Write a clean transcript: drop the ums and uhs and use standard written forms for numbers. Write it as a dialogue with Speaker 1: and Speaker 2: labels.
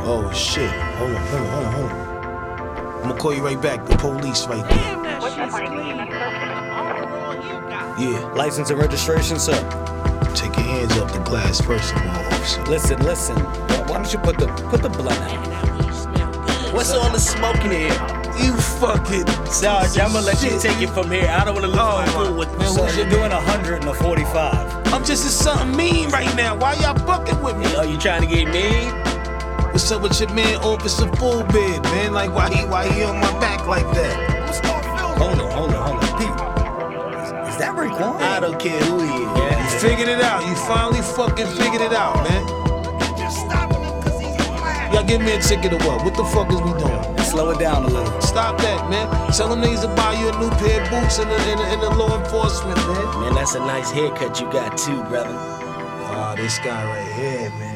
Speaker 1: Oh shit. Hold on. I'm gonna call you right back. The police right there. Yeah.
Speaker 2: License and registration, sir.
Speaker 1: Take your hands off the glass first of all, officer.
Speaker 2: Listen. Why don't you put the blunt out?
Speaker 3: What's all the smoke in here?
Speaker 1: You fucking
Speaker 3: Sarge, I'm gonna let you take it from here. I don't wanna lose my cool with
Speaker 1: man,
Speaker 2: So
Speaker 1: who's
Speaker 2: you're
Speaker 1: your
Speaker 2: doing 100 and a 45.
Speaker 1: I'm just in something mean right now. Why y'all fucking with me?
Speaker 3: Oh, you trying to get mean?
Speaker 1: What's up with your man, Officer Fullbeard, man? Like, why he on my back like that?
Speaker 2: Hold on. Pete, is that Raekwon?
Speaker 3: I don't care who he is.
Speaker 1: You figured it out. You finally fucking figured it out, man. Y'all give me a ticket or what? What the fuck is we doing?
Speaker 2: Slow it down a little.
Speaker 1: Stop that, man. Tell them niggas to buy you a new pair of boots in the law enforcement, man.
Speaker 3: Man, that's a nice haircut you got too, brother.
Speaker 1: Oh, this guy right here, man.